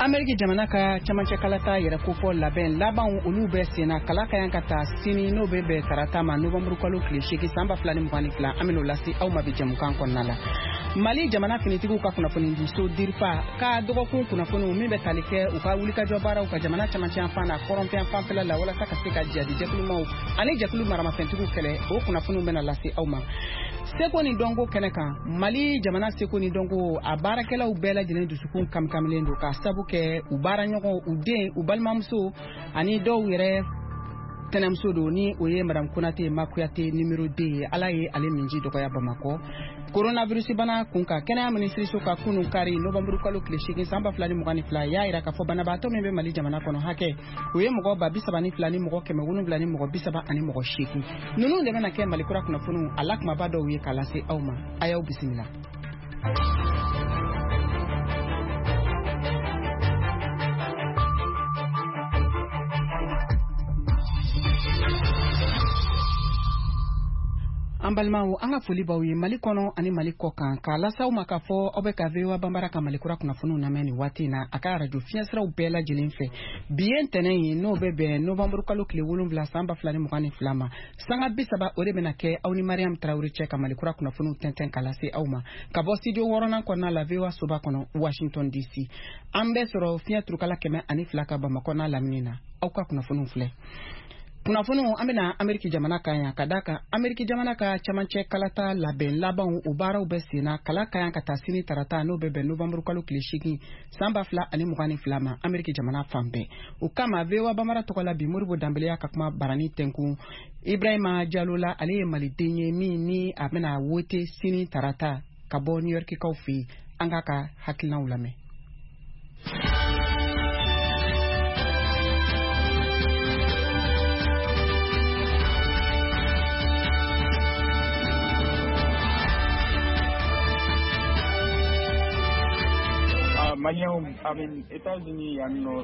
Ameriki jamana ka camancɛ kalata yɛrɛ kofɔ labɛn laban olu bɛ senna kala ka yan ka taa sini n'o bɛ bɛn tarata ma novembre kalo tile 8 san 2022 an bɛn'o lase aw ma bi jamukan kɔnɔna la. Mali jamana finitigiw ka kunnafoni di so DIRPA ka dɔgɔkun kunnafoniw min bɛ tali kɛ u ka wulikajɔ baaraw ka jamana camancɛ yan fan na kɔrɔnfɛn fanfɛla la walasa ka se ka jadi jɛkulumaw ani jɛkulu maramafɛntigiw kɛlɛ o kunnafoniw bɛna lase aw ma. Seko ni dɔnko kɛnɛ kan Mali jamana seko ni dɔnko a baarakɛlaw bɛɛ lajɛlen dusukun kamikamilen don ka sabu kɛ u baaraɲɔgɔn u den u balimamuso ani dɔw yɛrɛ tɛnɛmuso don ni o ye Madame Konate Makuyate numéro 2 ye ala ye ale minji dɔgɔya Bamakɔ. Coronavirus bana kunka kɛnɛya minisiriso ka kunun kari novembre kalo tile 8 san 2022 y'a yira k'a fɔ banabaatɔ min bɛ Mali jamana kɔnɔ hakɛ o ye mɔgɔ 32 ni mɔgɔ 107 ni mɔgɔ 30 ani mɔgɔ 8 ninnu de bɛna kɛ Mali kura kunnafoniw a la kumaba dɔw ye k'a lase aw ma a y'aw bisimila. An balimaw an ka foli b'aw ye Mali kɔnɔ ani Mali kɔ kan k'a lasaw ma k'a fɔ aw bɛ ka VOA Banbara ka Mali kura kunnafoniw lamɛn nin waati in na a ka radio fiɲɛsiraw bɛɛ lajɛlen fɛ bi ye ntɛnɛn ye n'o bɛ bɛn novembre kalo tile 7 san 2022 ma sanga 30 o de bɛna kɛ aw ni Mariam Traoré cɛ ka Mali kura kunnafoniw tɛntɛn ka lase aw ma ka bɔ studio 6nan kɔnɔna la VOA soba kɔnɔ Washington DC an bɛ sɔrɔ fiɲɛ turukala 102 ka Bamakɔ n'a lamini na aw ka kunnafoniw filɛ. Kunnafoniw an bɛna Ameriki jamana kan yan ka d'a kan Ameriki jamana ka camancɛ kalata labɛn labanw o baaraw bɛ senna kala ka yan ka taa sini tarata n'o bɛ bɛn novembre kalo tile 8 san 2022 ma Ameriki jamana fan bɛɛ o kama VOA Banbara tɔgɔ la bi Moribo Danbeleya ka kuma barani tɛnkun Ibrahima Diallo la ale ye Maliden ye min ni a bɛna wote sini tarata ka bɔ New York kaw fɛ an ka hakilinaw lamɛn. États-Unis a nos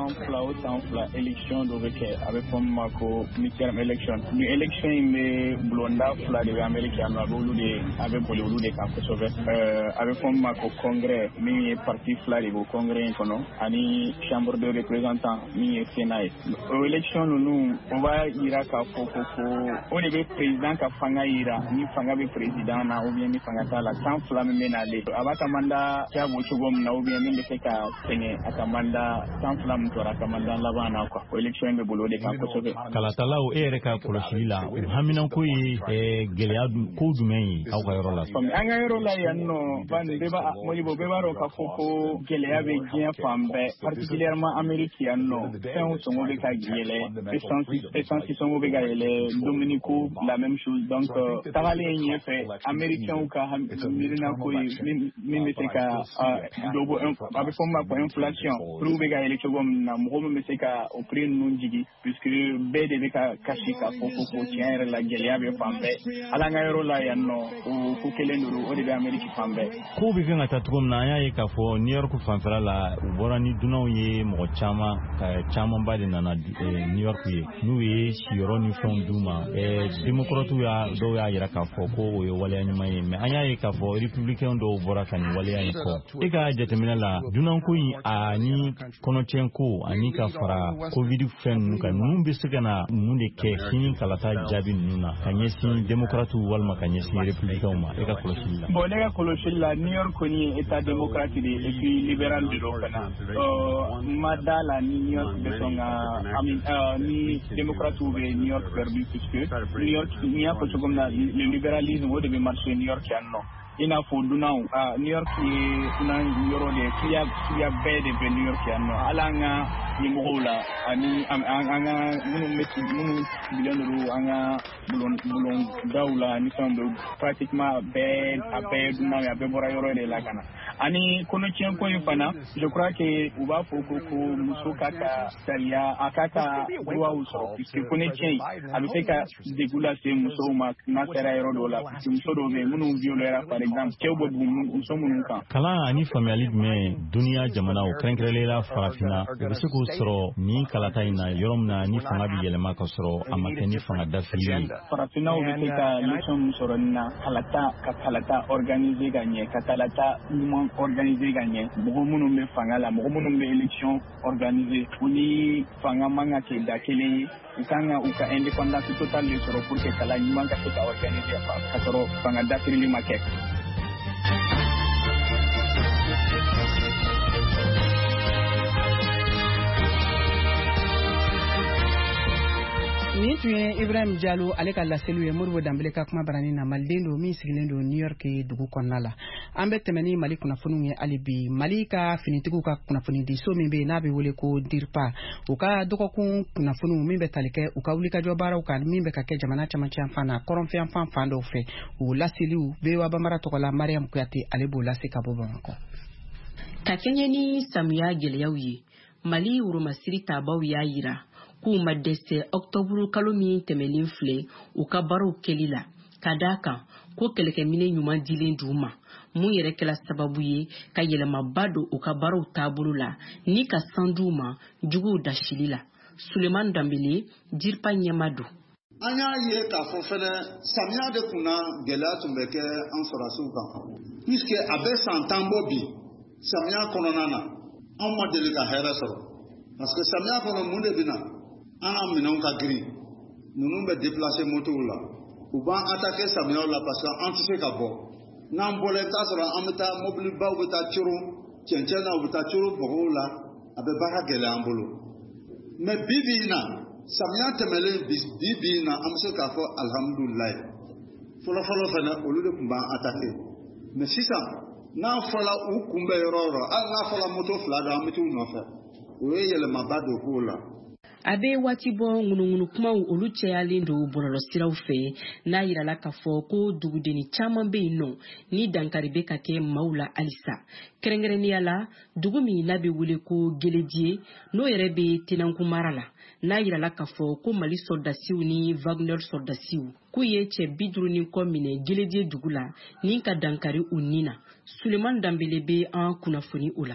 100 élections avec comme midterm election. Ni election me blonda fla de Amérique na bolu de avec bolu de camp sauvé. Avec comme congrès mi parti fla de congrès kono ani chambre de représentants mi Sénat. Élection nous on va ira ka foko on est président ka fanga ira ni fanga be président na ou bien ni fanga ta la 100 flamme menale. Abaka manda ya bochogom na ou bien ni ka tenge akamanda sanflam tora akamanda labana kwa election be bolo de kan ko sobe kala talaw ka kolosila haminan ko yi geleadu ko dumai aw ka yoro la an ga yoro la yanno ban be ba moli bo be baro ka foko geleabe gien fambe particulièrement américain no sen songo be ka gele essence songo be ga yele dominico la même chose donc tavalé ñe fait américain ka mirina ko yi mi ka dobo avec forma pour inflation prouve ga élection na mo me se ka au prix non jigi puisque BD ka kashi ka foko tiens la gelia be fambe ala nga yoro la yanno ko kelenduru o de Amerique fambe ko bi ga tatugum na ya ka fo New York fanfara la borani dunaw ye mo chama bade na New York ye nu ye shiro ni fon duma democrate ya do ya yira ka fo ko yo wale anyuma ye me anya ye ka fo republicain do bora kan wale any ko ega jetemina la dunan ko yi ani konochenko ani ka fara covid fen ka numbe sigana munde ke hin kalata jabi nuna kanye sin democrate walma kanye sin republicain ma ega kolosilla bon ega kolosilla New York ni état démocrate et puis libéral de l'Okana madala New York de songa ni démocrate ou New York perdu puisque New York ni a ko le libéralisme au début marché New York yanno ina fo dunau New York ni na yoro de kia bede be New York yanno alanga ni mola ani anga munu million anga bulon daula ni sondo pratiquement be abe dunau ya be bora yoro de la kana ani kono tien ko yfana je crois que uba foko ko musoka ka saria akata droit au sort puisque kono tien abiseka degula se musoma na sera yoro do la muso do be munu violera par exemple kewbo muso munu kan kala ani familial me dunia jamana o krenkrela farafina bisuko soro ni kalata ina yorom na ni fanga bi yelema ka soro amakeni fanga dafili farafina o be ka leçon soro na kalata organiser gagner kalata organiser ka ɲɛ mɔgɔ minnu bɛ fanga la mɔgɔ minnu bɛ élection organiser u ni fanga man ka kɛ da kelen ye u kan ka u ka indépendance totale de sɔrɔ pour que kalan ɲuman ka se ka organiser ka sɔrɔ fanga dafirili ma kɛ. Ni tun ye Ibrahim Diallo ale ka laseliw ye Modibo Dambele ka kuma barani na maliden don min sigilen don New York dugu kɔnɔna la. An bɛ tɛmɛ ni Mali kunnafoniw ye hali bi. Mali ka finitigiw ka kunnafoni di so min bɛ n'a bɛ wele ko DIRPA. U ka dɔgɔkun kunnafoniw min bɛ tali kɛ u ka wulikajɔ baaraw kan min bɛ ka kɛ jamana camancɛ yan na kɔrɔnfɛn fan dɔw fɛ. U laseliw VOA Bambara tɔgɔ la Mariam Kuyate ale b'o lase ka bɔ Bamakɔ. Ka kɛɲɛ ni samiya gɛlɛyaw ye Mali woromasiri taabaw y'a yira k'u ma dɛsɛ octobre kalo min tɛmɛlen filɛ u ka baaraw kɛli la ka d'a kan ko kɛlɛkɛminɛ ɲuman dilen d'u ma mun yɛrɛ kɛla sababu ye ka yɛlɛmaba don u ka baaraw taabolo la ni ka san d'u ma juguw dasili la. Suleman Dambele DIRPA ɲɛma don. An y'a ye k'a fɔ fɛnɛ samiya de kunna gɛlɛya tun bɛ kɛ an sɔrɔsiw kan puisque a bɛ san 10 bɔ bi samiya kɔnɔna na an ma deli ka hɛrɛ sɔrɔ parce que samiya kɔnɔ mun de bɛ na an ka minɛnw ka girin ninnu bɛ déplacer motow la u b'an attaquer samiyaw la parce que an tɛ se ka bɔ n'an bɔra i bɛ taa sɔrɔ an bɛ taa mobilibaw bɛ taa coro cɛncɛn na u bɛ taa coro bɔgɔw la a bɛ baara gɛlɛya an bolo mais bi bi in na samiya tɛmɛlen bi in na an bɛ se k'a fɔ alhamdulilayi fɔlɔfɔlɔ fɛnɛ olu de tun b'an attaquer mais sisan n'a fɔra u kunbɛ yɔrɔ o yɔrɔ hali n'a fɔra moto 2 don an bɛ t'u nɔfɛ o ye yɛlɛmaba don kow la. A bɛ waati bɔ ŋunuŋunu kumaw olu cɛyalen don bɔlɔlɔsiraw fɛ n'a yirala k'a fɔ ko dugudenni caman bɛ yen nɔ ni dankari bɛ ka kɛ maaw la halisa kɛrɛnkɛrɛnnenya la dugu min n'a bɛ wele ko Geledie n'o yɛrɛ bɛ Tɛnɛnku mara la n'a yirala k'a fɔ ko Mali soldasiw ni Wagner soldasiw k'u ye cɛ 50 kɔ minɛ Geledie dugu la ni ka dankari u ni na. Suleman Dambele bɛ an kunnafoni o la.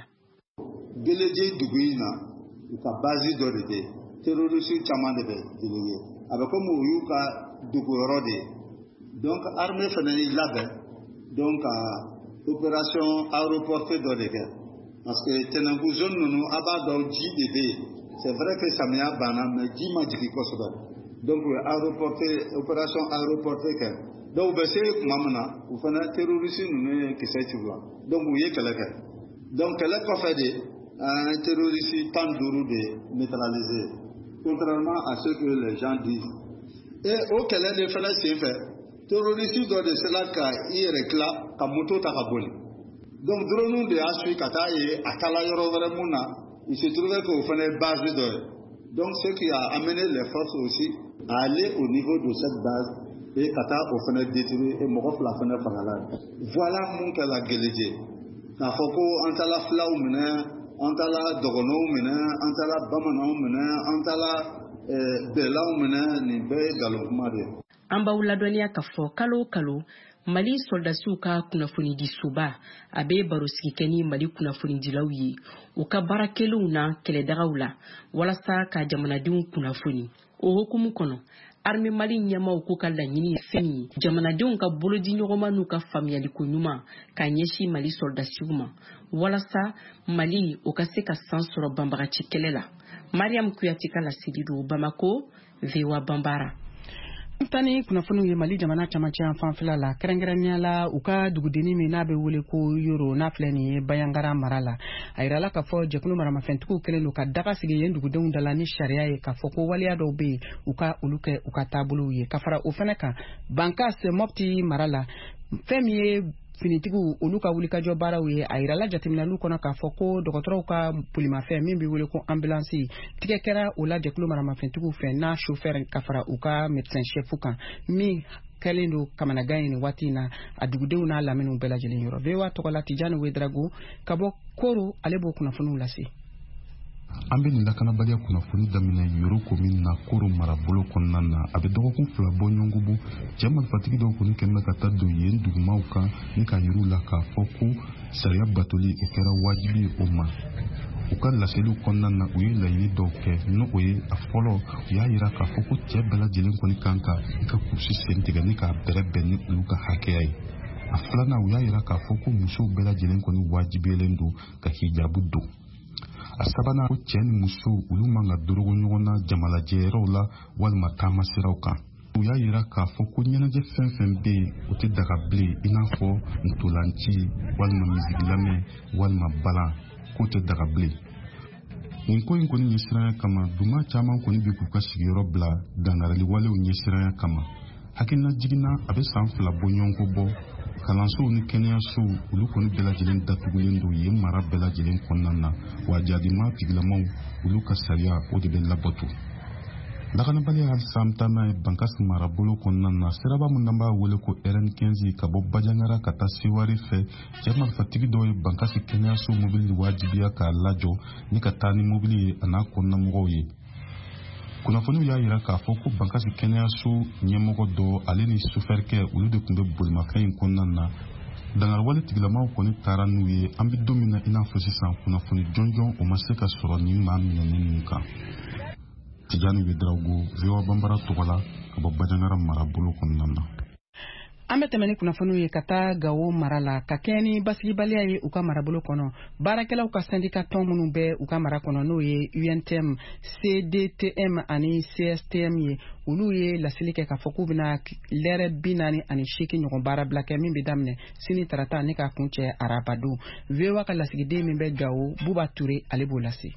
Geledie dugu in na u ka base dɔ de bɛ terroristes caman de bɛ délégué a bɛ komi u y'u ka dugu yɔrɔ de ye donc armée fana y'i labɛn donc ka opération aéroportée dɔ de kɛ parce que Tɛnɛnku zone ninnu a b'a dɔn ji de bɛ yen c'est vrai que samiya banna mais ji ma jigin kosɛbɛ donc u ye opération aéroportée kɛ donc u bɛ se tuma min na u fana terroristes ninnu ye kisɛ ci u la donc u ye kɛlɛ kɛ donc kɛlɛ kɔfɛ de un terroriste 15 de neutralisé contrairement à ce que les gens disent et au kɛlɛ de fɛnɛ senfɛ terroriste dɔ de sera ka i yɛrɛ tila ka moto ta ka boli donc drone de y'a suit ka taa ye a taala yɔrɔ wɛrɛ mun na il se trouvait que o fɛnɛ ye base dɔ ye donc ce qui a amené les forces aussi à aller au niveau de cette base et ka taa o fɛnɛ détruire et mɔgɔ 2 fɛnɛ fagala voilà mun kɛla Geledie k'a fɔ ko an taala filaw minɛ an taala dɔgɔnɔw minɛ an taala bamananw minɛ an taala bɛɛlaw minɛ nin bɛɛ ye nkalon kuma de ye. An b'aw ladɔnniya k'a fɔ kalo o kalo Mali soldasiw ka kunnafoni di soba a bɛ baro sigi kɛ ni Mali kunnafonidilaw ye u ka baarakɛlenw na kɛlɛdagaw la walasa ka jamanadenw kunnafoni o hukumu kɔnɔ armée Mali ɲɛmaw ko ka laɲini ye fɛn ye jamanadenw ka bolodi ɲɔgɔnma n'u ka faamuyaliko ɲuman ka ɲɛsin Mali soldasiw ma walasa Mali o ka se ka san sɔrɔ banbagaci kɛlɛ la. Mariam Kuyate ka laseli don Bamako VOA Bambara. Tani kunnafoniw ye Mali jamana camancɛ yan fanfɛla la kɛrɛnkɛrɛnnenya la u ka dugudenni min n'a bɛ wele ko Yoro n'a filɛ nin ye Bayangara mara la a yirala k'a fɔ jɛkulu maramafɛntigiw kɛlen don ka daga sigi yen dugudenw da la ni sariya ye k'a fɔ ko waleya dɔw bɛ yen u ka olu kɛ u ka taabolow ye ka fara o fana kan Bankas Mopti mara la fɛn min ye finitigiw olu ka wulikajɔ baaraw ye a yirala jateminɛliw kɔnɔ k'a fɔ ko dɔgɔtɔrɔw ka bolimafɛn min bɛ wele ko ambulance tigɛ kɛra o la jɛkulu maramafɛntigiw fɛ n'a chauffeur ka fara u ka médecin chef kan min kɛlen don kamanagan ye nin waati in na a dugudenw n'a lamɛnniw bɛɛ lajɛlen yɔrɔ VOA tɔgɔ la Tijani Wedrago ka bɔ Koro ale b'o kunnafoniw lase. An bɛ nin lakanabaliya kunnafoni daminɛ Yoro commune na Koro marabolo kɔnɔna na a bɛ dɔgɔkun 2 bɔ ɲɔngubu cɛ marifatigi dɔw kɔni kɛlen bɛ ka taa don yen dugumaw kan ni ka yir'u la k'a fɔ ko sariya batoli o kɛra wajibi ye o ma u ka laseliw kɔnɔna na u ye laɲini dɔw kɛ n'o o ye a fɔlɔ u y'a yira k'a fɔ ko cɛ bɛɛ lajɛlen kɔni kan ka i ka kurusi sen tigɛ ni k'a bɛrɛ bɛn ni olu ka hakɛya ye a filanan u y'a yira k'a fɔ ko musow bɛɛ lajɛlen kɔni wajibiyelen don ka hijabu don. A sabanan ko cɛ ni muso olu man ka dorogo ɲɔgɔn na jamalajɛyɔrɔw la walima taama siraw kan. U y'a yira k'a fɔ ko ɲɛnajɛ fɛn fɛn bɛ yen o tɛ daga bilen i n'a fɔ ntolanci walima misigi lamɛn walima balan k'o tɛ daga bilen. Nin ko in kɔni ɲɛsiranya kama duma caman kɔni bɛ k'u ka sigiyɔrɔ bila dangarili walew ɲɛsiranya kama. Hakilina jiginna a bɛ san 2 bɔ ɲɔgɔn bɔ kalansow ni kɛnɛyasow olu kɔni bɛɛ lajɛlen datugulen don yen mara bɛɛ lajɛlen kɔnɔna na wa jadima tigilamaw olu ka sariya o de bɛ labato. Lakanabaliya halisa an bɛ taa n'a ye Bankasi marabolo kɔnɔna na siraba min n'an b'a wele ko RN15 ka bɔ Bajangara ka taa Seware fɛ cɛ marifatigi dɔw ye Bankasi kɛnɛyaso mobili wajibiya k'a lajɔ ni ka taa ni mobili ye a n'a kɔnɔnamɔgɔw ye. Kunnafoniw y'a yira k'a fɔ ko Bankasi kɛnɛyaso ɲɛmɔgɔ dɔ ale ni sofɛrikɛ olu de tun bɛ bolimafɛn in kɔnɔna na. Dangarwale tigilamaw kɔni taara n'u ye an bɛ don min na i n'a fɔ sisan kunnafoni jɔnjɔn o ma se ka sɔrɔ ni maa minɛnen ninnu kan. Tijani Wedraogo, VOA Bambara Togala, ka bɔ Bajangara marabolo kɔnɔna na. An bɛ tɛmɛ ni kunnafoniw ye ka taa Gawo mara la ka kɛɲɛ ni basigibaliya ye u ka marabolo kɔnɔ. Baarakɛlaw ka syndicat tɔn minnu bɛ u ka mara kɔnɔ n'o ye UNTM, CDTM ani CSTM ye. Olu ye lasili kɛ k'a fɔ k'u bɛna lɛrɛ 48 ɲɔgɔn baara bila kɛ min bɛ daminɛ sini tarata ne ka kun cɛ araba don. VOA ka lasigiden min bɛ Gawo, Buba Ture, ale b'o lase.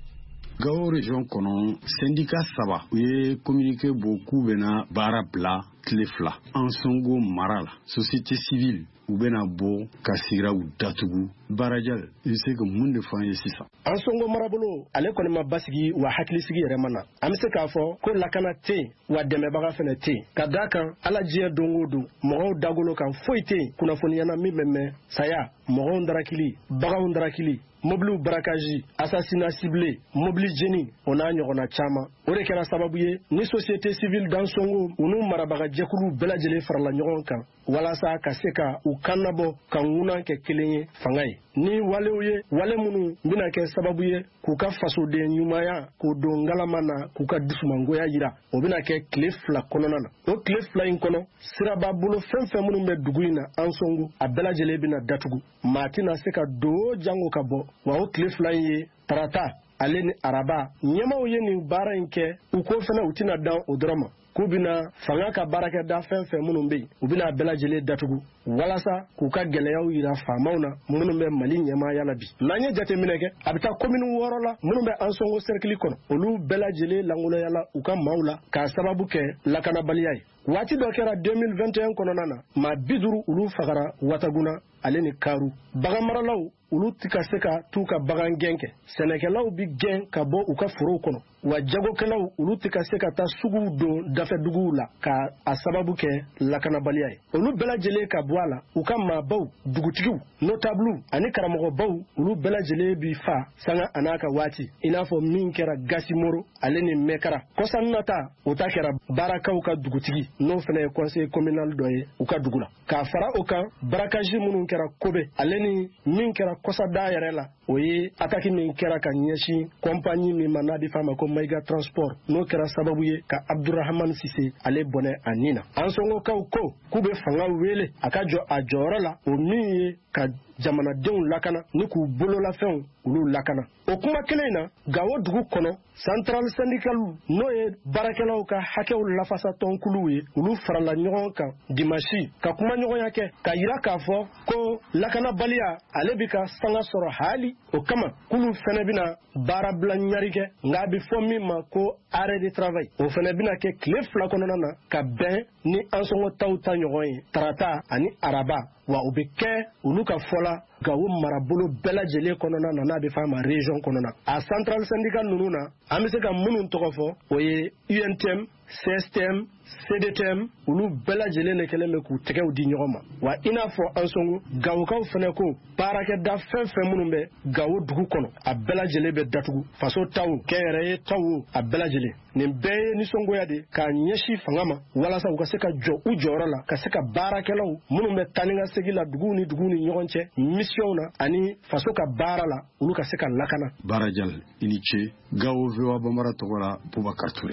Gawo région kɔnɔ syndicat 3 u ye communiqué bɔ k'u bɛna baara bila tile 2 an Songo mara la société civile u bɛna bɔ ka siraw datugu Barajal i bɛ se ka mun de fɔ an ye sisan. An Songo marabolo ale kɔni ma basigi wa hakilisigi yɛrɛ ma na an bɛ se k'a fɔ ko lakana tɛ yen wa dɛmɛbaga fana tɛ yen ka d'a kan ala diɲɛ don o don mɔgɔw dagolo kan foyi tɛ yen kunnafoniyana min bɛ mɛn saya mɔgɔw darakili baganw darakili mobiliw barakaji assassinat ciblé mobili jeni o n'a ɲɔgɔnna caman o de kɛra sababu ye ni société civile d'An Songo u n'u marabaga jɛkulu bɛɛ lajɛlen farala ɲɔgɔn kan walasa ka se ka u kan labɔ ka ŋunan kɛ kelen ye fanga ye ni walew ye wale minnu bɛna kɛ sababu ye k'u ka fasoden ɲumanya k'u don ngalama na k'u ka dusumangoya yira o bɛna kɛ tile 2 kɔnɔna na o tile 2 in kɔnɔ siraba bolo fɛn fɛn minnu bɛ dugu in na An Songo a bɛɛ lajɛlen bɛna datugu maa tɛna se ka don jango ka bɔ wa o tile 2 in ye tarata ale ni araba ɲɛmaw ye nin baara in kɛ u ko fana u tɛna dan o dɔrɔn ma k'u bɛna fanga ka baarakɛda fɛn fɛn minnu bɛ yen u bɛna bɛɛ lajɛlen datugu walasa k'u ka gɛlɛyaw yira faamaw na minnu bɛ Mali ɲɛmaaya la bi n'an ye jateminɛ kɛ a bɛ taa commune 6 la minnu bɛ An Songo cercle kɔnɔ olu bɛɛ lajɛlen langoloyala u ka maaw la k'a sababu kɛ lakanabaliya ye waati dɔ kɛra 2021 kɔnɔna na maa 50 olu fagara Wataguna ale ni Karu baganmaralaw olu tɛ ka se ka t'u ka bagan gɛn kɛ sɛnɛkɛlaw bi gɛn ka bɔ u ka forow kɔnɔ wa jagokɛlaw olu tɛ ka se ka taa suguw don dafɛduguw la ka a sababu kɛ lakanabaliya ye olu bɛɛ lajɛlen ka bɔ a la u ka maabaw dugutigiw notables ani karamɔgɔbaw olu bɛɛ lajɛlen bi fa sanga a n'a ka waati i n'a fɔ min kɛra Gasimoro ale ni Mɛkara kɔsan nata o ta kɛra baarakaw ka dugutigi n'o fana ye conseil communal dɔ ye u ka dugu la k'a fara o kan barakaji minnu kɛra Kobe ale ni min kɛra kɔsada yɛrɛ la o ye ataki min kɛra ka ɲɛsin compagnie min ma n'a bɛ f'a ma ko Maiga Transport n'o kɛra sababu ye ka Abdurrahman Sise ale bɔnɛ a nin na An Songokaw ko k'u bɛ fanga wele a ka jɔ a jɔyɔrɔ la o min ye ka jamanadenw lakana ni k'u bololafɛnw olu lakana o kuma kelen in na Gawo dugu kɔnɔ central syndical n'o ye baarakɛlaw ka hakɛw lafasa tɔnkuluw ye olu farala ɲɔgɔn kan dimanche ka kuma ɲɔgɔnya kɛ ka yira k'a fɔ ko lakanabaliya ale bi ka sanga sɔrɔ hali o kama k'olu fɛnɛ bɛna baara bila ɲari kɛ nka a bɛ fɔ min ma ko arrêt de travail o fɛnɛ bɛna kɛ tile 2 kɔnɔna na ka bɛn ni An Songo taw ta ɲɔgɔn ye tarata ani araba wa o bɛ kɛ olu ka fɔla Gawo marabolo bɛɛ lajɛlen kɔnɔna na n'a bɛ f'a ma région kɔnɔna a central syndicat ninnu na an bɛ se ka minnu tɔgɔ fɔ o ye UNTM CSTM CDTM olu bɛɛ lajɛlen de kɛlen bɛ k'u tɛgɛw di ɲɔgɔn ma wa i n'a fɔ An Songo Gawokaw fɛnɛ ko baarakɛda fɛn fɛn minnu bɛ Gawo dugu kɔnɔ a bɛɛ lajɛlen bɛ datugu faso taw kɛnyɛrɛye taw a bɛɛ lajɛlen nin bɛɛ ye nisɔngoya de k'a ɲɛsin fanga ma walasa u ka se ka jɔ u jɔyɔrɔ la ka se ka baarakɛlaw minnu bɛ taa ni ka segin la duguw ni ɲɔgɔn cɛ mission na ani faso ka baara la olu ka se ka lakana. Barajal i ni ce Gawo VOA Bambara tɔgɔ la Bubakar Ture.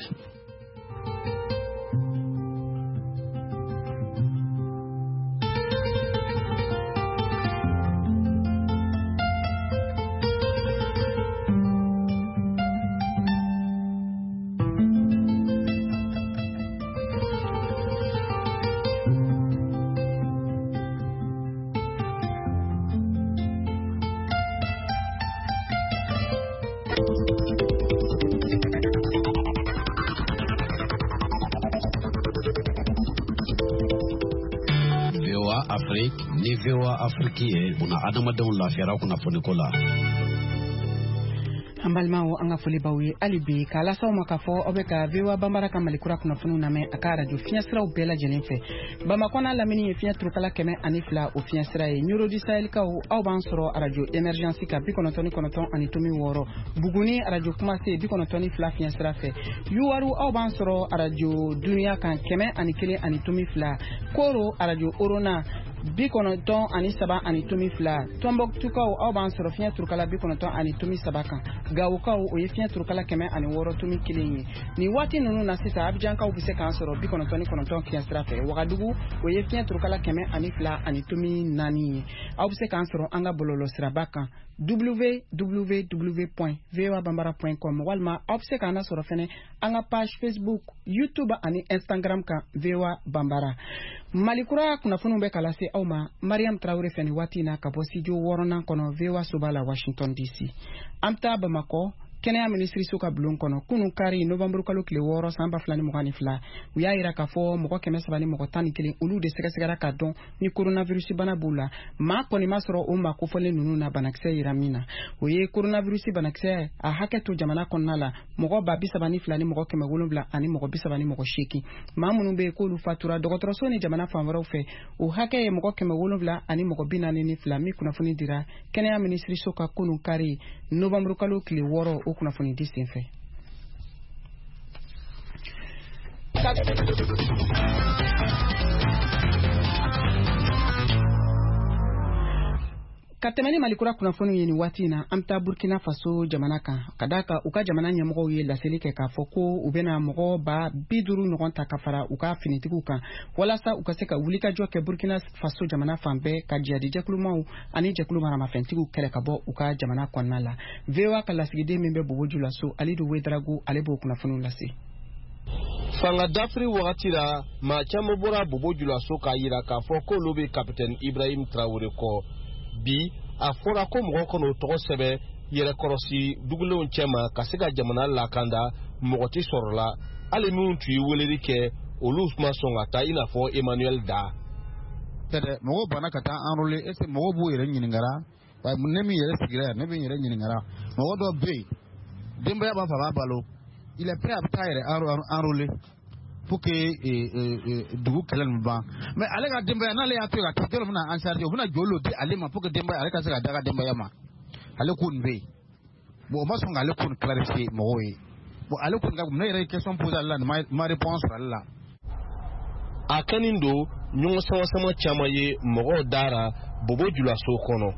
VOA Afrique ni VOA Afrique ye una adamadenw lafiyara kunnafoni ko la. Ambalmao anga foli bawe alibi kala saw makafo obeka VOA Bambara kamalikura kunnafoni na me aka radio fiasra ubela jenefe bamakona lamini fia trukala keme anifla o fiasra e nyuro di Sahel ka o bansoro radio emergency ka bikonontoni konoton anitomi woro buguni radio kuma se bikonontoni fla fiasra fe yuwaru o bansoro radio dunia kan keme anikele anitomi fla koro radio orona bikonoton anisaba anitomi fla Tombouctou ka o bansoro fia trukala bikonoton anitomi sabaka gawuka o yefia trukala keme ani woro tumi kilinyi ni wati nunu na sita Abidjan ka ubise kansoro bikonontoni konoton kiasra fe Wagadugu o yefia trukala keme ani fla ani tumi nani ubise kansoro anga bololo sirabaka www.voabambara.com walma ubise kana soro fene anga page Facebook YouTube ani Instagram ka VOA Bambara Malikura kuna funu be kalase auma Mariam Traoré feni wati na kaposijo worona kono VOA Sobala Washington DC amta Bamako Kenya Ministry Soka Blon kono kunu kari November kalo kile woro samba flani mugani fla uya ira kafo mugo keme sabani mugo tani kile ulu de sega ka don ni coronavirus bana bula ma koni masoro o ma ko fole nunu na banakse iramina oye coronavirus banakse a haketu jamana konnala mugo babi sabani flani mugo keme wolobla ani mugo bisabani mugo sheki ma munu be ko lu fatura dogotoro so ni jamana famaro fe o hake mugo keme wolobla ani mugo binani ni flami kuna funi dira Kenya Ministry Soka kunu kari November kalo kile woro kuna funi disinfe Katemeni Malikura kuna funi yeni wati na amta Burkina Faso jamanaka kadaka uka jamana nyamogo ye laselike ka foko ubena mogo ba biduru nogonta kafara uka finitikuka wala sa ukaseka ulika joke Burkina Faso jamana fambe ka jadi jekulumau ani jekulumara mafentiku kele kabo uka jamana kwanala vewa kala sigide membe bobojula so alidu wedragu alebo kuna funu lasi Fanga dafri wakati la machamo bora bobojula so ka yira ka foko lobe Capitaine Ibrahim Traoré ko bi a fora ko mo ko no to sebe yere korosi dugulon chema kasega jamana la kanda mo ti sorla ale mun tu weleri ke olusma songa ta ina fo Emmanuel da tede mo bana kata enrôler ese mo bu yere nyingara wa munemi yere sigira ne bi yere nyingara mo do be demba ya ba fa balo il est prêt à tailler enrôler pour que dugu kelen mba mais ale ka demba na le ya to ka telo na en charge obuna jolo di ale ma pour que demba ale ka se ka daga demba yama ale kun be bo ma songa ale kun clarifier mo yi bo ale kun ga na yere question poser Allah ma réponse Allah akanindo nyongo sama chama ye mo dara bobo jula so kono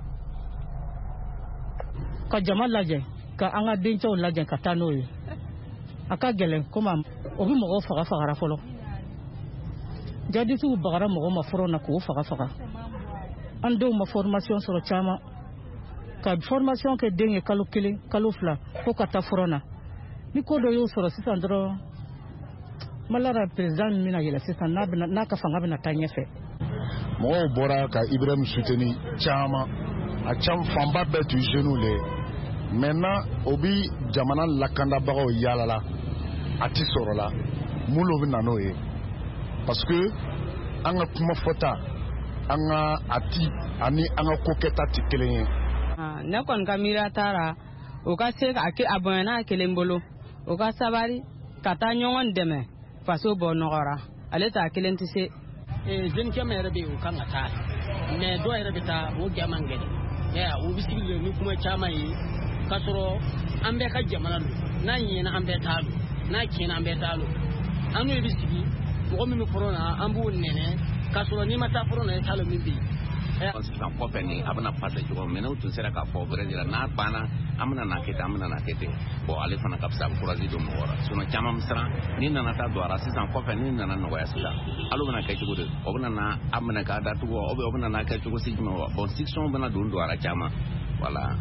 ka jamal laje ka anga dencho laje ka tanoyi aka gelen kuma obi mo faga folo jadi tu bagara mo ma foro na ko faga ando ma formation sur chama ka formation ke denye kalu kili kalu fla ko kata forona ni ko do yo soro sisandro malara president mina yela sisan na ka fanga bina tanye fe mo bora ka Ibrahim soutenu chama a cham famba betu jenou le maintenant obi jamana lakanda bago yalala ati sorola mulo bina noye parce que anga kuma fota anga ati ani anga koketa tikelen ne kon kamira tara o ka se ka ke abona kelembolo o ka sabari kata nyongon deme faso bonora ale ta kelenti se jen kema rebe o kan ata me do rebe ta o gamangede ya o bisigile ni kuma chama yi kasoro ambe ka jamana na yina ambe talu na kina ambe talu anu bisigi ko mi corona ambu nene kasoro ni mata corona talu mimbi sisan kɔfɛ ni a bɛna pase cogo min n'u tun sera k'a fɔ bɛrɛ n'a banna an bɛna na kɛ ten bon ale fana ka fisa kurazi don mɔgɔ la sinon caman bɛ siran ni nana taa don a la sisan kɔfɛ ni nana nɔgɔya sisan hali o bɛna kɛ cogo di o bɛna na a minɛ k'a datugu o bɛna na kɛ cogo si jumɛn wa bon section bɛna don a la caman voilà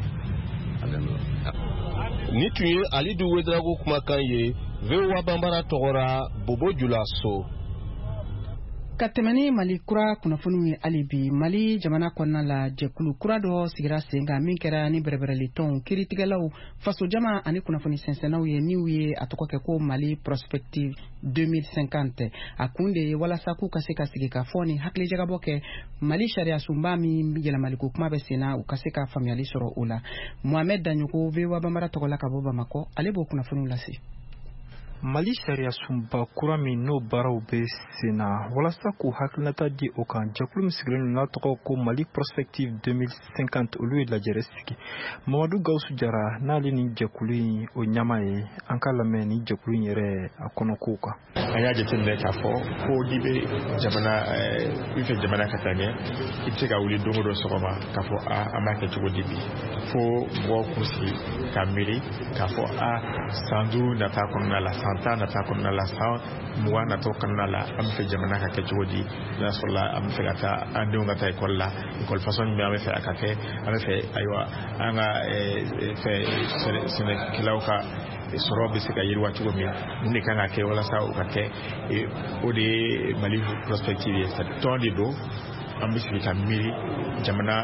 ni tun ye Alidu Wedrago kumakan ye VOA Bambara tɔgɔra Bobo Jula So ka tɛmɛni Mali kura kunnafoniw ye hali bi Mali jamana kɔnɔna la jɛkulu kura dɔ sigira sen kan min kɛra ni bɛrɛbɛrɛli tɔn kiritigɛlaw faso jama ani kunnafoni sɛnsɛnnaw ye niw ye a tɔgɔ kɛ ko Mali Prospective 2050 a kun de ye walasa k'u ka se ka sigi ka fɔ ni hakilijagabɔ kɛ Mali sariya sunba min yɛlɛmaliko kuma bɛ senna u ka se ka faamuyali sɔrɔ o la. Mohamed Danyogo VOA Bambara tɔgɔla ka bɔ Bamakɔ ale b'o kunnafoniw lase. Mali sariya sunba kura min n'o baaraw bɛ senna walasa k'u hakilinata di o kan jɛkulu min sigilen n'a tɔgɔ ko Mali Prospective 2050 olu ye lajɛrɛ sigi. Mamadu Gawusu Jara n'ale ni jɛkulu in o ɲama ye an ka lamɛn ni jɛkulu in yɛrɛ a kɔnɔ kow kan. An y'a jateminɛ k'a fɔ ko n'i bɛ jamana i fɛ jamana ka taa ɲɛ i bɛ se ka wuli don o don sɔgɔma k'a fɔ an b'a kɛ cogo di bi fo mɔgɔw k'u sigi ka miiri k'a fɔ san 5 nata kɔnɔna la san 10 nata kɔnɔna la san 20 nata kɔnɔna la an bɛ fɛ jamana ka kɛ cogo di n'a sɔrɔla an bɛ fɛ ka taa an denw ka taa ekɔli la ekɔli façon min an bɛ fɛ a ka kɛ an bɛ fɛ ayiwa an ka sɛnɛkɛlaw ka sɔrɔ bɛ se ka yiriwa cogo min mun de kan ka kɛ walasa o ka kɛ o de ye Mali Prospective ye tɔn de don an bɛ sigi ka miiri jamana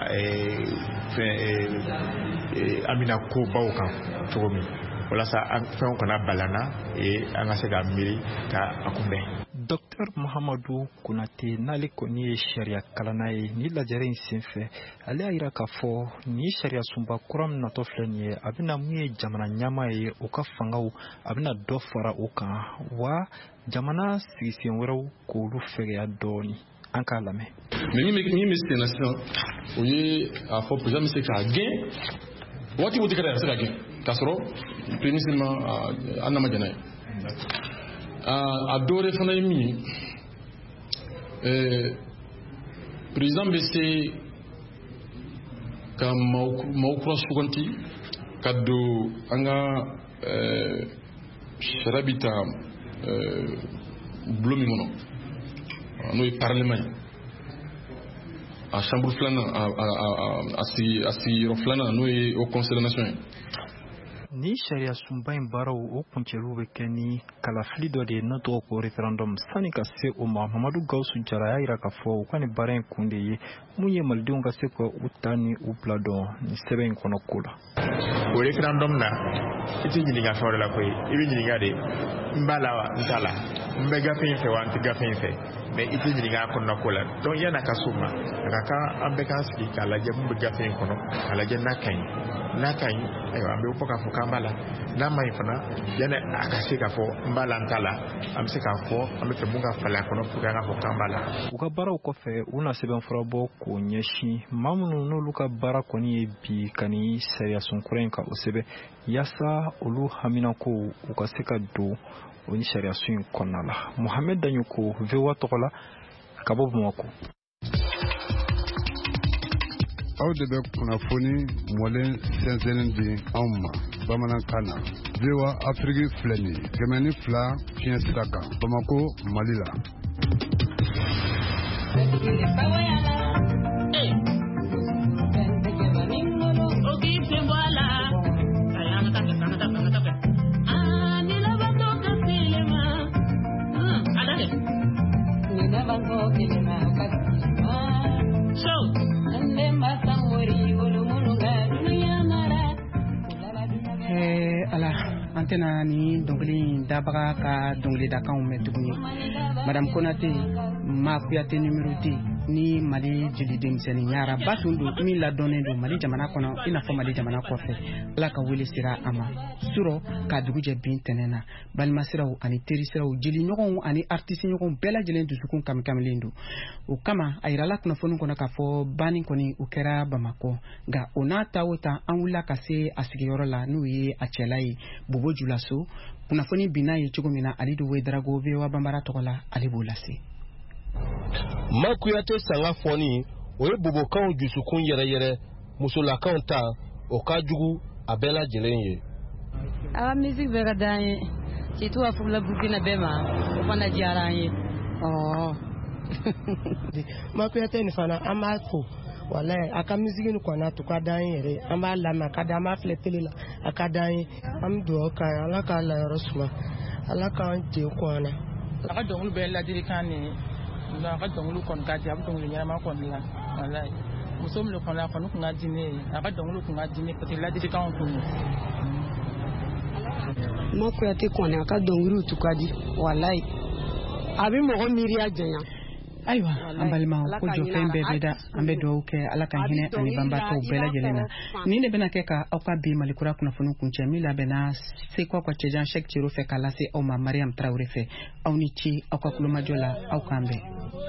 an bɛna ko baw kan cogo min walasa fɛnw kana balana an ka se ka miiri ka a kunbɛn. Dr Mahamadou Konate n'ale kɔni ye sariya kalanna ye ni lajɛrɛ in senfɛ ale y'a yira k'a fɔ ni sariya sunba kura min natɔ filɛ nin ye a bɛna mun ye jamana ɲɛmaa ye o ka fangaw a bɛna dɔ fara o kan wa jamana sigisen wɛrɛw k'olu fɛgɛya dɔɔni an k'a lamɛn. Mais min bɛ senna sisan o ye a fɔ président bɛ se k'a gɛn waati o tɛ kɛra a bɛ se ka gɛn k'a sɔrɔ président ma an nama jɛnɛ ye. A dɔwɛrɛ fana ye min ye président bɛ se ka maaw kura suganti ka don an ka sariya bi ta bulon min kɔnɔ n'o ye parlement ye a chambre filanan a sigiyɔrɔ filanan n'o ye au conseil de la nation ye. Ni sariya sunba in baaraw o kuncɛliw bɛ kɛ ni kalafili dɔ de ye n'o tɔgɔ ko référendum sani ka se o ma Mamadu Gawusu Jara y'a yira k'a fɔ u ka nin baara in kun de ye mun ye malidenw ka se ka u ta ni u bila dɔn ni sɛbɛn in kɔnɔ ko la. O référendum na i tɛ ɲininka fɛn wɛrɛ la koyi i bɛ ɲininka de n b'a la wa n t'a la n bɛ gafe in fɛ wa n tɛ gafe in fɛ mais i tɛ ɲininka a kɔnɔna ko la donc yan'a ka s'o ma a ka kan an bɛɛ k'an sigi k'a lajɛ mun bɛ gafe in kɔnɔ k'a lajɛ n'a ka ɲi n'a ka ɲi ayiwa an bɛ fɔ k'a fɔ k'an b'a la n'a ma ɲi fana yanni a ka se k'a fɔ n b'a la n t'a la an bɛ se k'a fɔ an bɛ fɛ mun ka falen a kɔnɔ pour que an k'a fɔ k'an b'a la. U ka baaraw kɔfɛ u na sɛbɛnfura bɔ k'o ɲɛsin maa minnu n'olu ka baara kɔni ye bi ka ni sariya sunkura in ka o sɛbɛn yaasa olu haminakow u ka se ka don o ni sariya sun in kɔnɔna la. Mohamed Danyogo VOA tɔgɔ la ka bɔ Bamakɔ. Aw de bɛ kunnafoni mɔlen sɛnsɛnnen di anw ma bamanankan na. VOA Afrique filɛ nin ye 102 fiɲɛ sira kan Bamako Mali la. Antena ni dongli dabaga ka dongli dakanw mɛn tuguni Madame Konate Ma Kuyate numéro 2 ni Mali jeli denmisɛnnin yara ba tun don min ladɔnnen don Mali jamana kɔnɔ i n'a fɔ Mali jamana kɔfɛ Ala ka wele sera a ma surɔ ka dugu jɛ bin tɛnɛn na balima siraw ani teri siraw jeli ɲɔgɔnw ani artiste ɲɔgɔnw bɛɛ lajɛlen dusukun kamikamilen don o kama a yirala kunnafoni kɔnɔ k'a fɔ banni kɔni o kɛra Bamakɔ nka o n'a ta o ta an wulila ka se a sigiyɔrɔ la n'o ye a cɛla ye Bobo Julaso kunnafoni binna ye cogo min na Ali Duwe Drago VOA Bambara tɔgɔ la ale b'o lase. Ma Kuyate sanga fɔni o ye bobokanw dusukun yɛrɛyɛrɛ musolakaw ta o ka jugu a bɛɛ lajɛlen ye. Awa musique bɛ ka d'an ye surtout a furula Burkina bɛɛ ma o fana diyara an ye. Ma Kuyate nin fana an b'a fo walayi a ka musique nin kɔni a tun ka d'an ye yɛrɛ an b'a lamɛn a ka d'an an b'a filɛ télé la a ka d'an ye an bɛ dugawu k'a ye Ala k'a layɔrɔ suma Ala k'an den kun an na. A ka dɔnkili bɛ ladilikan ni la ka dongulu kon ka ti ab dongulu nyama kon la wallahi musom le kon la kon ku ngadine aka dongulu ku ngadine peut-être la di kan ko ma ko ate kon aka dongulu tukadi wallahi abi mo ko miriya janya aywa ambalima ko jo fembe beda ambe do ke ala kan hine ani bamba to bela jelena ni ne bena ke ka akwa bi malikura kuna funu kunche mila bena se kwa chejan shek tiro fe kala se o ma Mariam Traoré fe au ni chi akwa kuluma jola au kambe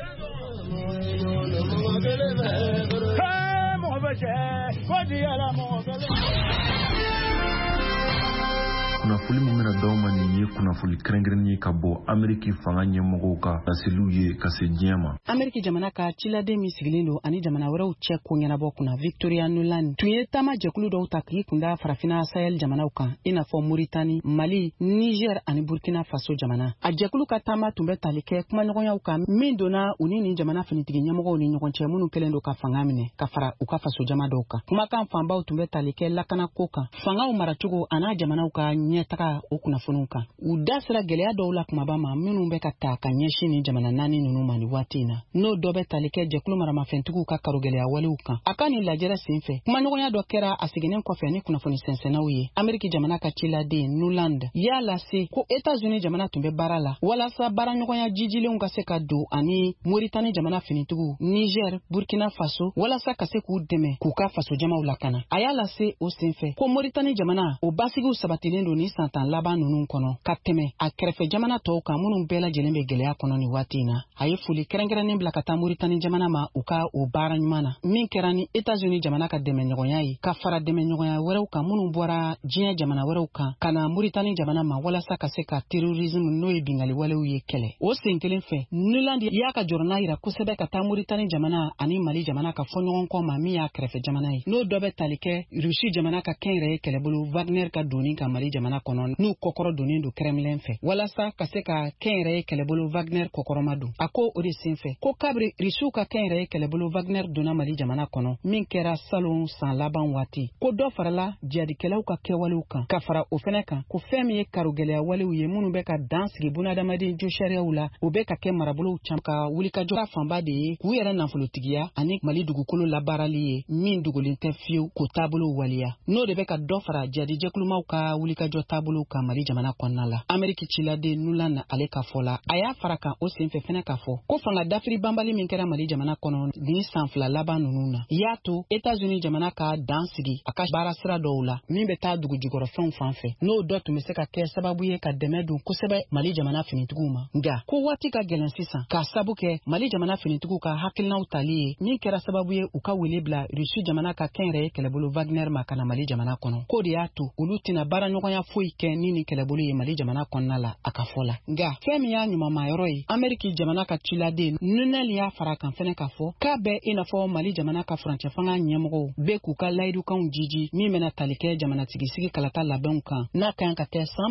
kunafuli mumena dawma ni ye kunafuli krengreni ka bɔ Ameriki fanga ɲɛmɔgɔw ka laseliw ye ka se diɲɛ ma. Ameriki jamana ka ciladen min sigilen don ani jamana wɛrɛw cɛ ko ɲɛnabɔ kunna Victoria Nuland tun ye taama jɛkulu dɔw ta k'i kunda farafina Sahel jamanaw kan i n'a fɔ Mauritanie, Mali, Niger ani Burkina Faso jamana. A jɛkulu ka taama tun bɛ tali kɛ kumaɲɔgɔnyaw kan min donna u ni jamana finitigi ɲɛmɔgɔw ni ɲɔgɔn cɛ minnu kɛlen don ka fanga minɛ ka fara u ka faso jama dɔw kan. Kumakan fanbaw tun bɛ tali kɛ lakana ko kan, fangaw maracogo an'a jamanaw ka ɲɛtaga o kunnafoniw kan. U da sera gɛlɛya dɔw la kumaba ma minnu bɛ ka ta ka ɲɛsin ni jamana naani ninnu ma ni waati in na. N'o dɔ bɛ tali kɛ jɛkulu maramafɛntigiw ka karo gɛlɛya walew kan. A ka nin lajɛrɛ sen fɛ kumaɲɔgɔnya dɔ kɛra a seginnen kɔfɛ ni kunnafoni sɛnsɛnnaw ye. Ameriki jamana ka ciladen Nuland y'a lase ko États-Unis jamana tun bɛ baara la walasa baaraɲɔgɔnya jijilenw ka se ka don ani Mauritanie jamana finitigiw, Niger, Burkina Faso walasa ka se k'u dɛmɛ k'u ka faso jamaw lakana. A y'a lase o sen fɛ ko Mauritanie jamana o basigiw sabatilen don ni san tan laban ninnu kɔnɔ ka tɛmɛ a kɛrɛfɛ jamana tɔw kan minnu bɛɛ lajɛlen bɛ gɛlɛya kɔnɔ ni waati in na. A ye foli kɛrɛnkɛrɛnnen bila ka taa Mauritanie jamana ma u ka o baara ɲuman na min kɛra ni États-Unis jamana ka dɛmɛɲɔgɔnya ye ka fara dɛmɛɲɔgɔnya wɛrɛw kan minnu bɔra diɲɛ jamana wɛrɛw kan ka na Mauritanie jamana ma walasa ka se ka terrorisme n'o ye bingali walew ye kɛlɛ. O sen kelen fɛ Nuland y'a ka jɔrɔna yira kosɛbɛ ka taa Mauritanie jamana ani Mali jamana ka fɔ ɲɔgɔn kɔ ma min y'a kɛrɛfɛ jamana ye. N'o dɔ bɛ tali kɛ Rusi jamana ka kɛnyɛrɛye kɛlɛbolo Wagner ka doni ka Mali jamana kɔnɔ n'u kɔkɔrɔ donnen don Kremlin fɛ walasa ka se ka kɛnyɛrɛye kɛlɛbolo Wagner kɔkɔrɔma don. A ko o de sen fɛ ko kabiri Rusiw ka kɛnyɛrɛye kɛlɛbolo Wagner donna Mali jamana kɔnɔ min kɛra salon san laban waati ko dɔ farala jihadikɛlaw ka kɛwalew kan ka fara o fɛnɛ kan ko fɛn min ye karogɛlɛya walew ye minnu bɛ ka dan sigi bunadamaden jo sariyaw la o bɛ ka kɛ marabolow caman ka wulikajɔ fanba de ye k'u yɛrɛ nafolotigiya ani Mali dugukolo labaarali ye min dogolen tɛ fiyewu k'o taabolo waliya. N'o de bɛ ka dɔ fara jihadijɛkulumaw ka wulikajɔ taabolo kan Mali jamana kɔnɔna la. Ameriki ciladen Nuland ale ka fɔ la a y'a fara kan o senfɛ fɛnɛ ka fɔ ko fanga dafiri banbali min kɛra Mali jamana kɔnɔ ni san fila laban ninnu na y'a to États-Unis jamana ka dan sigi a ka baara sira dɔw la min bɛ taa dugu jukɔrɔfɛnw fan fɛ n'o dɔ tun bɛ se ka kɛ sababu ye ka dɛmɛ don kosɛbɛ Mali jamana finitigiw ma. Nka ko waati ka gɛlɛn sisan k'a sabu kɛ Mali jamana finitigiw ka hakilinaw tali ye min kɛra sababu ye u ka wele bila Rusi jamana ka kɛnyɛrɛye kɛlɛbolo Wagner ma ka na Mali jamana kɔnɔ. Ko de y'a to olu tɛna baaraɲɔgɔnya foyi kɛ ni kɛlɛbolo ye Mali jamana kɔnɔna la a ka fɔ la. Nka fɛn min y'a ɲumanmayɔrɔ ye Ameriki jamana ka ciladen Nuland y'a fara kan fɛnɛ ka fɔ k'a bɛ i n'a fɔ Mali jamana ka furancɛ fanga ɲɛmɔgɔw bɛ k'u ka layidukanw jiji min bɛna tali kɛ jamanatigisi kalata labɛnw kan n'a ka kan ka kɛ san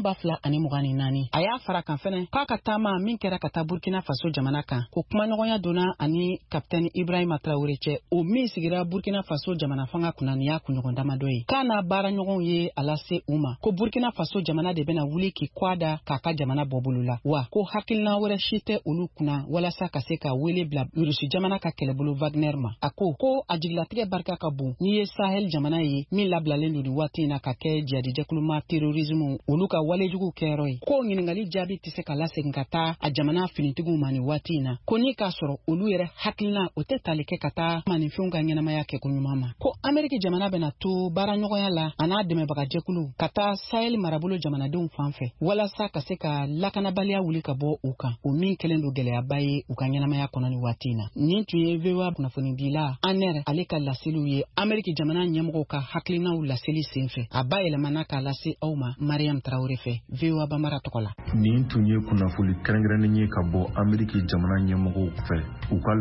2024. A y'a fara kan fɛnɛ k'a ka taama min kɛra ka taa Burkina Faso jamana kan ko kumaɲɔgɔnya donna ani kapitɛni Ibrahima Traoré cɛ o min sigira Burkina Faso jamana fanga kunna nin y'a kunɲɔgɔn damadɔ ye k'a n'a baaraɲɔgɔnw ye a lase u ma ko Burkina Faso jamana de bɛna wuli k'i kɔ da k'a ka jamana bɔ bolo la wa ko hakilina wɛrɛ si tɛ olu kunna walasa ka se ka wele bila Rusi jamana ka kɛlɛbolo Wagner ma. A ko a jigilatigɛ barika ka bon n'i ye Sahel jamana ye min labilalen don nin waati in na ka kɛ jihadijɛkuluma terrorisme olu ka walejugu kɛyɔrɔ ye ko ɲininkali jaabi tɛ se ka lasegin ka taa a jamana finitigiw ma nin waati in na ko n'i k'a sɔrɔ olu yɛrɛ hakilina o tɛ tali kɛ ka taa maninfɛnw ka ɲɛnamaya kɛ ko ɲuman ma ko Ameriki jamana bɛna to baaraɲɔgɔnya la a n'a dɛmɛbagajɛkulu ka taa Sahel marabolo jamanadenw fan fɛ walasa ka se ka lakanabaliya wuli ka bɔ u kan o min kɛlen don gɛlɛyaba ye u ka ɲɛnamaya kɔnɔ nin waati in na. Nin tun ye VOA kunnafonidila Aner ale ka laseliw ye Ameriki jamana ɲɛmɔgɔw ka hakilinaw laseli sen fɛ a ba yɛlɛmana k'a lase aw ma Mariam Traoré fɛ VOA Bambara tɔgɔ la. Nin tun ye kunnafoni kɛrɛnkɛrɛnnen ye ka bɔ Ameriki jamana ɲɛmɔgɔw fɛ u ka